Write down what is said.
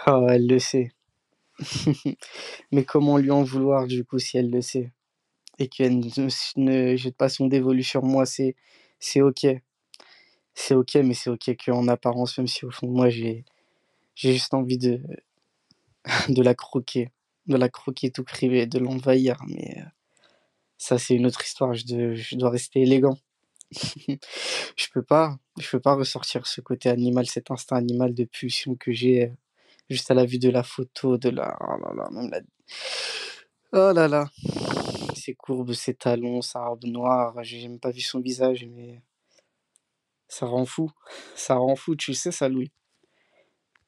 Oh, elle le sait. Mais comment lui en vouloir du coup si elle le sait? Et qu'elle ne jette pas son dévolu sur moi, c'est OK. C'est OK, mais c'est OK qu'en apparence, même si au fond de moi j'ai juste envie de la croquer, de la croquer tout crivé, de l'envahir, mais ça c'est une autre histoire, je dois rester élégant. Je peux pas ressortir ce côté animal, cet instinct animal de pulsion que j'ai, juste à la vue de la photo, de la oh là là, même la oh là là, ses courbes, ses talons, sa robe noire, j'ai même pas vu son visage, mais ça rend fou, ça rend fou, tu le sais ça, Louis?